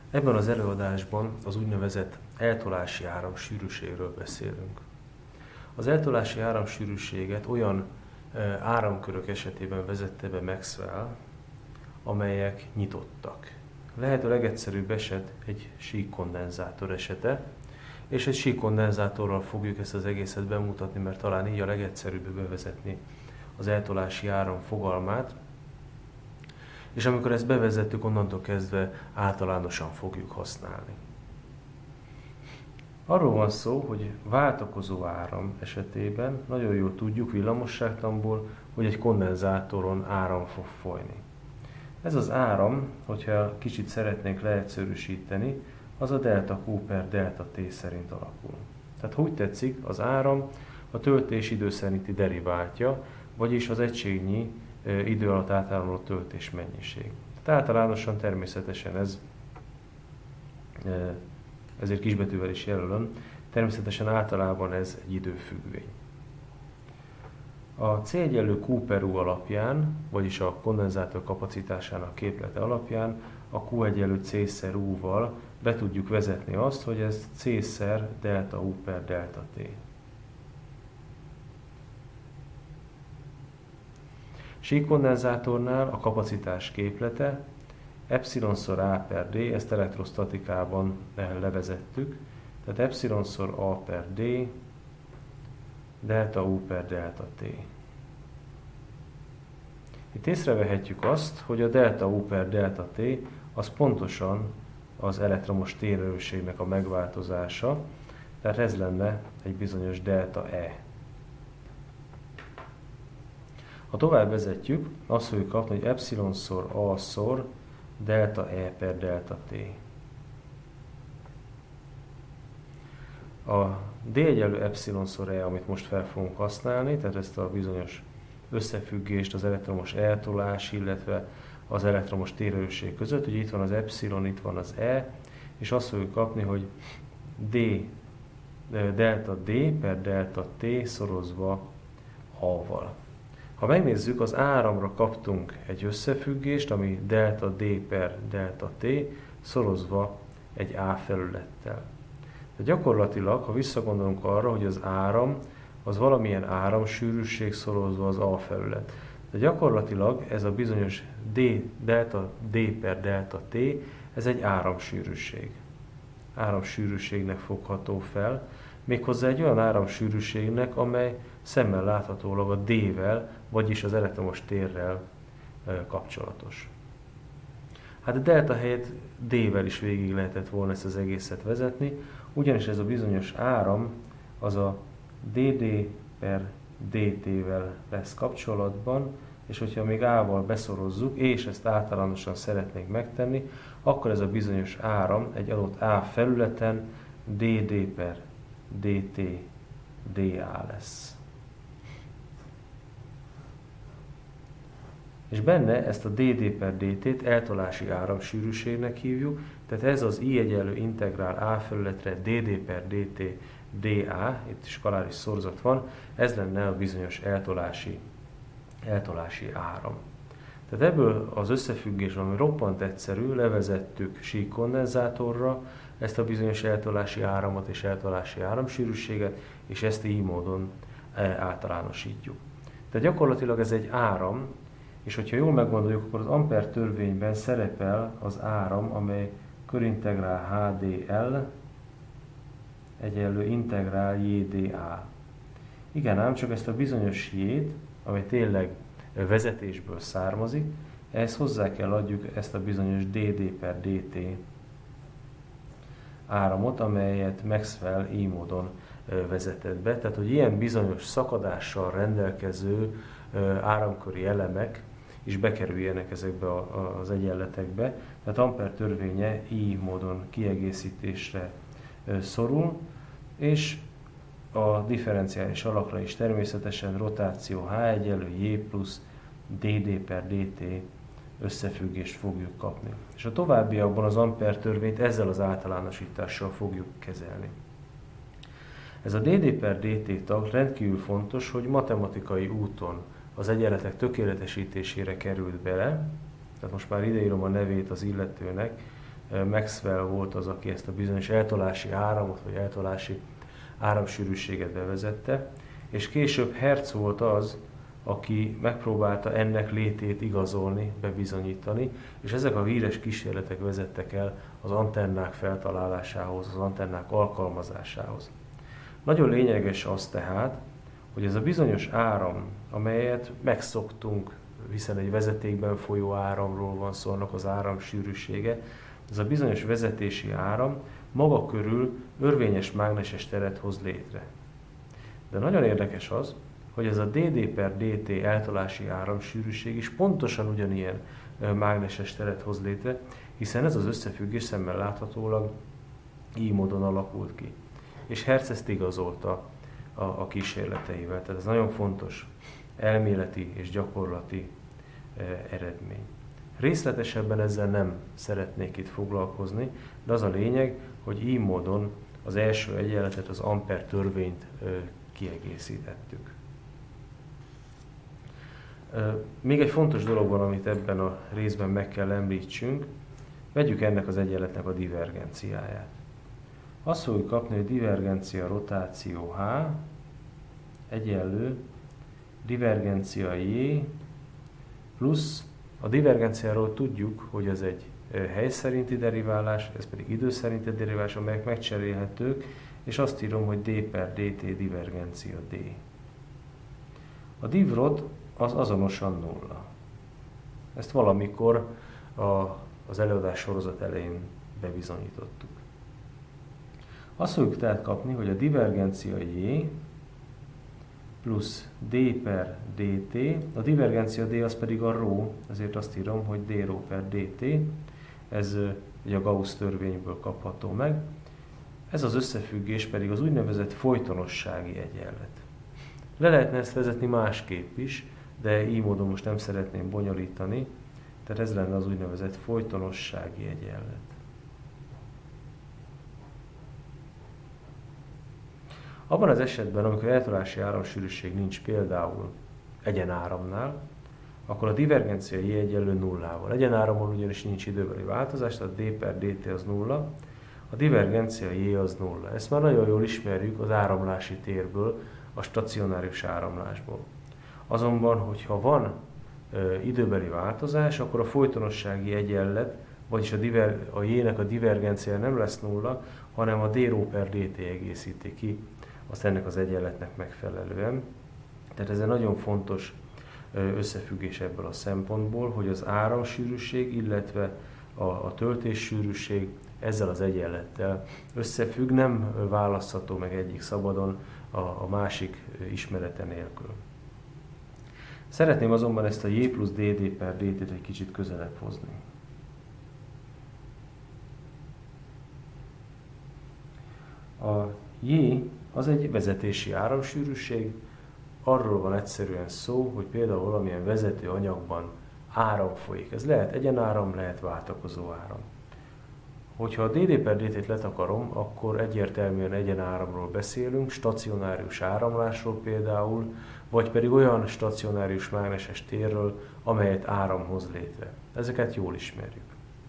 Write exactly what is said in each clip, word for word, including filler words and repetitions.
Ebben az előadásban az úgynevezett eltolási áram sűrűségről beszélünk. Az eltolási áram sűrűséget olyan áramkörök esetében vezette be Maxwell, amelyek nyitottak. Lehet a legegyszerűbb eset egy síkkondenzátor esete, és egy síkkondenzátorral fogjuk ezt az egészet bemutatni, mert talán így a legegyszerűbb bevezetni az eltolási áram fogalmát, és amikor ezt bevezettük, onnantól kezdve általánosan fogjuk használni. Arról van szó, hogy váltakozó áram esetében nagyon jól tudjuk villamosságtanból, hogy egy kondenzátoron áram fog folyni. Ez az áram, hogyha kicsit szeretnénk leegyszerűsíteni, az a delta Q per delta T szerint alakul. Tehát úgy tetszik, az áram a töltés idő szerinti deriváltja, vagyis az egységnyi idő alatt átáramló töltés mennyiség. Tehát általánosan természetesen ez, ezért kisbetűvel is jelölöm, természetesen általában ez egy időfüggvény. A C egyenlő Q per U alapján, vagyis a kondenzátor kapacitásának képlete alapján a Q egyenlő C-szer U-val be tudjuk vezetni azt, hogy ez C-szer delta U per delta T. Síkkondenzátornál a kapacitás képlete epsilonszor A per D, ezt elektrosztatikában levezettük, tehát epsilonszor A per D delta U per delta T. Itt észrevehetjük azt, hogy a delta U per delta T az pontosan az elektromos térerősségnek a megváltozása, tehát ez lenne egy bizonyos delta E. Ha tovább vezetjük, azt fogjuk kapni, hogy epsilonszor A-szor delta E per delta T. A D egyenlő epsilonszor E, amit most fel fogunk használni, tehát ezt a bizonyos összefüggést az elektromos eltolás, illetve az elektromos térerősség között, hogy itt van az epsilon, itt van az E, és azt fogjuk kapni, hogy D, delta D per delta T szorozva A-val. Ha megnézzük, az áramra kaptunk egy összefüggést, ami delta D per delta T szorozva egy A felülettel. De gyakorlatilag, ha visszagondolunk arra, hogy az áram az valamilyen áramsűrűség szorozva az A felület. De gyakorlatilag ez a bizonyos D, delta D per delta T, ez egy áramsűrűség. Áramsűrűségnek fogható fel, méghozzá egy olyan áramsűrűségnek, amely szemmel láthatólag a D-vel, vagyis az elektromos térrel e, kapcsolatos. Hát a delta helyett D-vel is végig lehetett volna ezt az egészet vezetni, ugyanis ez a bizonyos áram az a dd per dt-vel lesz kapcsolatban, és hogyha még A-val beszorozzuk, és ezt általánosan szeretnénk megtenni, akkor ez a bizonyos áram egy adott A felületen dd per dt dA lesz. És benne ezt a dd per dt-t eltolási áramsűrűségnek hívjuk, tehát ez az I egyenlő integrál A felületre dd per dt dA, itt skaláris szorzat van, ez lenne a bizonyos eltolási, eltolási áram. Tehát ebből az összefüggés, ami roppant egyszerű, levezettük síkkondenzátorra ezt a bizonyos eltolási áramot és eltolási áramsűrűséget, és ezt így módon általánosítjuk. Tehát gyakorlatilag ez egy áram, és hogyha jól meggondoljuk, akkor az Ampere törvényben szerepel az áram, amely körintegrál H D L egyenlő integrál J D A. Igen ám, csak ezt a bizonyos J-t, amely tényleg vezetésből származik, ehhez hozzá kell adjuk ezt a bizonyos dd per dt áramot, amelyet Maxwell így módon vezetett be. Tehát, hogy ilyen bizonyos szakadással rendelkező áramköri elemek is bekerüljenek ezekbe az egyenletekbe. Tehát Ampere törvénye így módon kiegészítésre szorul, és a differenciális alakra is természetesen rotáció H egyenlő J plusz dd per dt összefüggést fogjuk kapni. És a továbbiakban az Ampere törvényt ezzel az általánosítással fogjuk kezelni. Ez a dd per dt tag rendkívül fontos, hogy matematikai úton az egyenletek tökéletesítésére került bele, tehát most már ideírom a nevét az illetőnek, Maxwell volt az, aki ezt a bizonyos eltolási áramot, vagy eltolási áramsűrűséget bevezette, és később Hertz volt az, aki megpróbálta ennek létét igazolni, bebizonyítani, és ezek a híres kísérletek vezettek el az antennák feltalálásához, az antennák alkalmazásához. Nagyon lényeges az tehát, hogy ez a bizonyos áram, amelyet megszoktunk, hiszen egy vezetékben folyó áramról van szó, annak az áramsűrűsége, ez a bizonyos vezetési áram maga körül örvényes mágneses teret hoz létre. De nagyon érdekes az, hogy ez a dd per dt eltolási áramsűrűség is pontosan ugyanilyen mágneses teret hoz létre, hiszen ez az összefüggés szemmel láthatólag így módon alakult ki. És Hertz ezt igazolta a, a kísérleteivel. Tehát ez nagyon fontos elméleti és gyakorlati e, eredmény. Részletesebben ezzel nem szeretnék itt foglalkozni, de az a lényeg, hogy így módon az első egyenletet, az Ampère törvényt e, kiegészítettük. E, még egy fontos dolog van, amit ebben a részben meg kell említsünk. Vegyük ennek az egyenletnek a divergenciáját. Azt fogjuk kapni, hogy divergencia rotáció H egyenlő divergencia J plusz a divergenciáról tudjuk, hogy ez egy hely szerinti deriválás, ez pedig idő szerinti deriválás, amelyek megcserélhetők, és azt írom, hogy d per dt divergencia d. A divrod az azonosan nulla. Ezt valamikor a, az előadás sorozat elején bebizonyítottuk. Azt fogjuk tehát kapni, hogy a divergencia J plusz d per dt, a divergencia d az pedig a rho, ezért azt írom, hogy d rho per dt, ez ugye a Gauss törvényből kapható meg. Ez az összefüggés pedig az úgynevezett folytonossági egyenlet. Le lehetne ezt vezetni másképp is, de így módon most nem szeretném bonyolítani, tehát ez lenne az úgynevezett folytonossági egyenlet. Abban az esetben, amikor eltolási áramsűrűség nincs például egyenáramnál, akkor a divergencia J egyenlő nullával. Egyenáramon ugyanis nincs időbeli változás, tehát d per dt az nulla, a divergencia J az nulla. Ezt már nagyon jól ismerjük az áramlási térből, a stacionárius áramlásból. Azonban, hogyha van ö, időbeli változás, akkor a folytonossági egyenlet, vagyis a, diver, a J-nek a divergencia nem lesz nulla, hanem a d rho per dt egészíti ki azt ennek az egyenletnek megfelelően. Tehát ez egy nagyon fontos összefüggés ebből a szempontból, hogy az áramsűrűség, illetve a, a töltéssűrűség ezzel az egyenlettel összefügg, nem választható meg egyik szabadon a, a másik ismerete nélkül. Szeretném azonban ezt a J plusz dd per dt-t egy kicsit közelebb hozni. A J az egy vezetési áramsűrűség, arról van egyszerűen szó, hogy például valamilyen vezető anyagban áram folyik. Ez lehet egyenáram, lehet váltakozó áram. Hogyha a dd per dt-t letakarom, akkor egyértelműen egyenáramról beszélünk, stacionárius áramlásról például, vagy pedig olyan stacionárius mágneses térről, amelyet áram hoz létre. Ezeket jól ismerjük.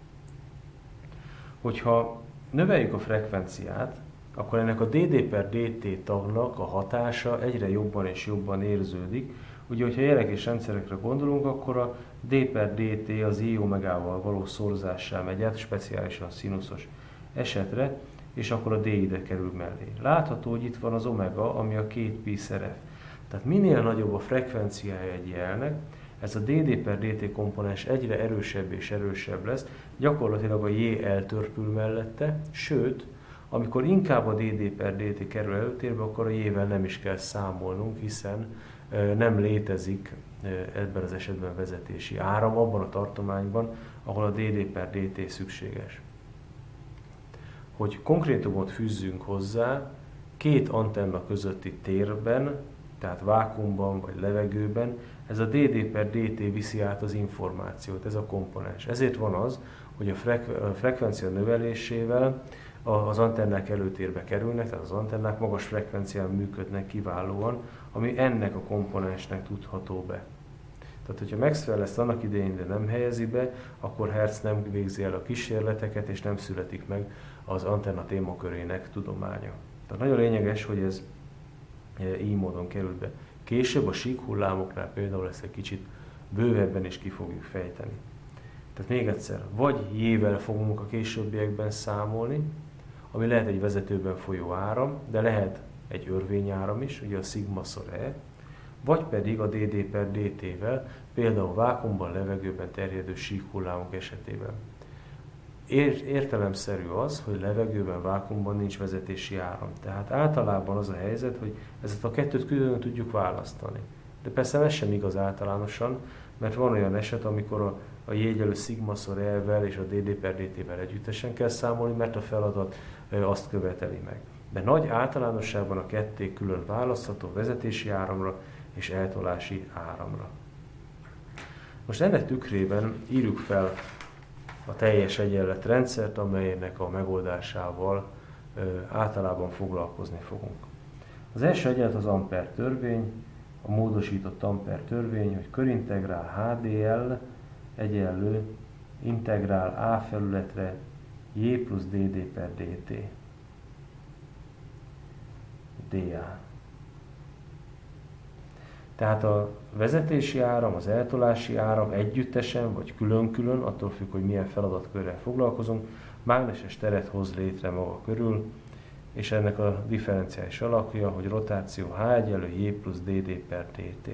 Hogyha növeljük a frekvenciát, akkor ennek a dd per dt tagnak a hatása egyre jobban és jobban érződik. Ugye, hogyha jelekés rendszerekre gondolunk, akkor a d per dt az i omegával való szorzással megy át, speciálisan színuszos esetre, és akkor a d ide kerül mellé. Látható, hogy itt van az omega, ami a két pi szerep. Tehát minél nagyobb a frekvenciája egy jelnek, ez a dd per dt komponens egyre erősebb és erősebb lesz, gyakorlatilag a j eltörpül mellette, sőt, amikor inkább a dd per dt kerül előtérbe, akkor a j-vel nem is kell számolnunk, hiszen nem létezik ebben az esetben vezetési áram abban a tartományban, ahol a dd per dt szükséges. Hogy konkrétumot fűzzünk hozzá, két antenna közötti térben, tehát vákuumban vagy levegőben, ez a dd per dt viszi át az információt, ez a komponens. Ezért van az, hogy a, frek- a frekvencia növelésével az antennák előtérbe kerülnek, tehát az antennák magas frekvencián működnek kiválóan, ami ennek a komponensnek tudható be. Tehát Tehát, hogyha Maxwell ezt annak idején de nem helyezi be, akkor Hertz nem végzi el a kísérleteket, és nem születik meg az antenna témakörének tudománya. Tehát nagyon lényeges, hogy ez így módon került be. Később a síkhullámoknál például ezt egy kicsit bővebben is ki fogjuk fejteni. Tehát még egyszer, vagy jével fogunk a későbbiekben számolni, ami lehet egy vezetőben folyó áram, de lehet egy örvényáram is, ugye a szigma szor E, vagy pedig a dD per dt-vel, például vákuumban, levegőben terjedő síkhullámok esetében. Ér- értelemszerű az, hogy levegőben, vákuumban nincs vezetési áram. Tehát általában az a helyzet, hogy ezt a kettőt külön tudjuk választani. De persze ez sem igaz általánosan, mert van olyan eset, amikor a, a jegyelő szigma szor E-vel és a dD per dt-vel együttesen kell számolni, mert a feladat e, azt követeli meg. De nagy általánosságban a ketté külön választható vezetési áramra és eltolási áramra. Most ennek tükrében írjuk fel a teljes egyenletrendszert, amelynek a megoldásával ö, általában foglalkozni fogunk. Az első egyenlet az Ampere törvény, a módosított Ampere törvény, hogy körintegrál há dé el egyenlő integrál A felületre J plusz dD per dt dA. Tehát a vezetési áram, az eltolási áram együttesen vagy külön-külön, attól függ, hogy milyen feladatkörrel foglalkozunk, mágneses teret hoz létre maga körül, és ennek a differenciális alakja, hogy rotáció H egyenlő J plusz dD per dt.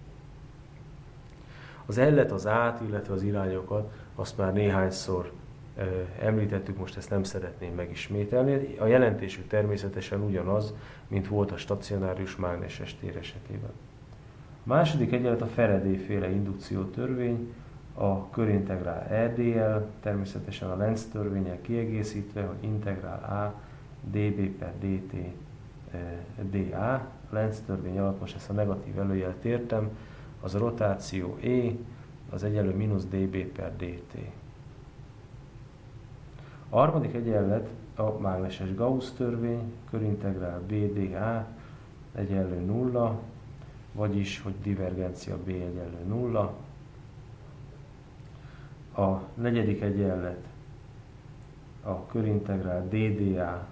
Az ellet, az át, illetve az irányokat, azt már néhányszor e, említettük, most ezt nem szeretném megismételni. A jelentésük természetesen ugyanaz, mint volt a stacionárius mágneses tér esetében. A második egyenlet a Faraday-féle indukció törvény, a körintegrál E D L, természetesen a Lenz törvénnyel kiegészítve, hogy integrál A dB per dt dA. A Lenz törvény alatt most ezt a negatív előjelet értem, az a rotáció E, az egyenlő mínusz dB per dt. A harmadik egyenlet a mágneses Gauss törvény, körintegrál B dA egyenlő nulla, vagyis, hogy divergencia B egyenlő nulla. A negyedik egyenlet a körintegrál D dA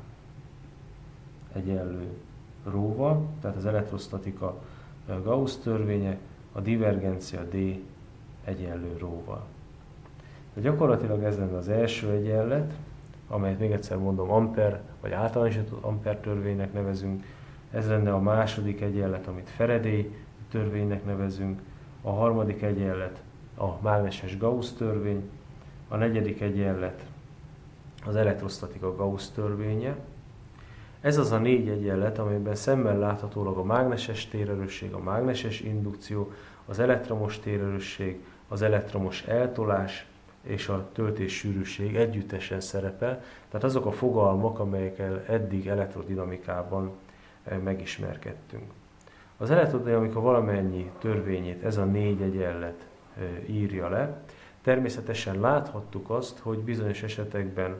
egyenlő róval, tehát az elektrosztatika Gauss törvénye, a divergencia D egyenlő róval. De gyakorlatilag ez lenne az első egyenlet, amelyet még egyszer mondom Ampere, vagy általánosított Ampere törvénynek nevezünk. Ez lenne a második egyenlet, amit Faraday törvénynek nevezünk. A harmadik egyenlet a mágneses Gauss törvény. A negyedik egyenlet az elektrosztatika Gauss törvénye. Ez az a négy egyenlet, amelyben szemmel láthatólag a mágneses térerősség, a mágneses indukció, az elektromos térerősség, az elektromos eltolás és a töltés sűrűség együttesen szerepel. Tehát azok a fogalmak, amelyekkel eddig elektrodinamikában megismerkedtünk. Az elektrodinamika valamennyi törvényét ez a négy egyenlet írja le. Természetesen láthattuk azt, hogy bizonyos esetekben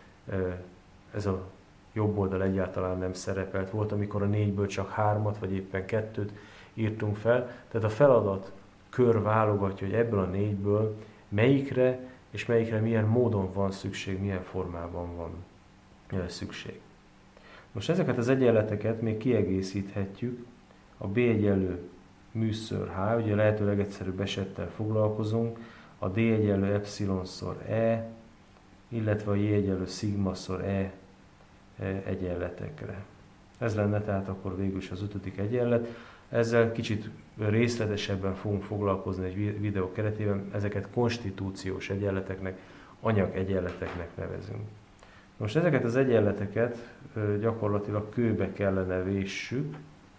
ez a jobb oldal egyáltalán nem szerepelt. Volt, amikor a négyből csak hármat, vagy éppen kettőt írtunk fel. Tehát a feladat kör válogatja, hogy ebből a négyből melyikre és melyikre milyen módon van szükség, milyen formában van szükség. Most ezeket az egyenleteket még kiegészíthetjük. A B egyenlő műször H, ugye lehető legegyszerűbb esettel foglalkozunk, a D egyenlő epszilonszor E, illetve a J egyenlő szigmaszor E egyenletekre. Ez lenne tehát akkor végül is az ötödik egyenlet. Ezzel kicsit részletesebben fogunk foglalkozni egy videó keretében, ezeket konstitúciós egyenleteknek, anyagegyenleteknek nevezünk. Most ezeket az egyenleteket gyakorlatilag kőbe kellene véssük,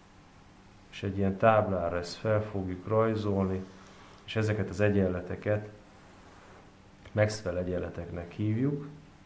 és egy ilyen táblára ezt fel fogjuk rajzolni, és ezeket az egyenleteket Maxwell egyenleteknek hívjuk.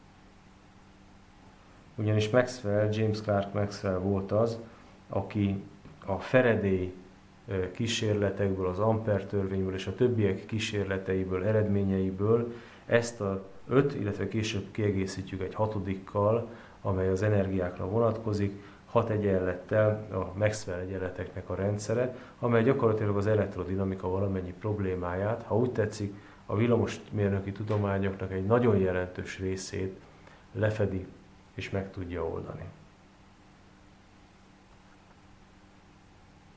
Ugyanis Maxwell, James Clerk Maxwell volt az, aki a Faraday kísérletekből, az Ampere törvényből és a többiek kísérleteiből, eredményeiből ezt a öt, illetve később kiegészítjük egy hatodikkal, amely az energiákra vonatkozik, hat egyenlettel a Maxwell egyenleteknek a rendszere, amely gyakorlatilag az elektrodinamika valamennyi problémáját, ha úgy tetszik, a villamosmérnöki tudományoknak egy nagyon jelentős részét lefedi és meg tudja oldani.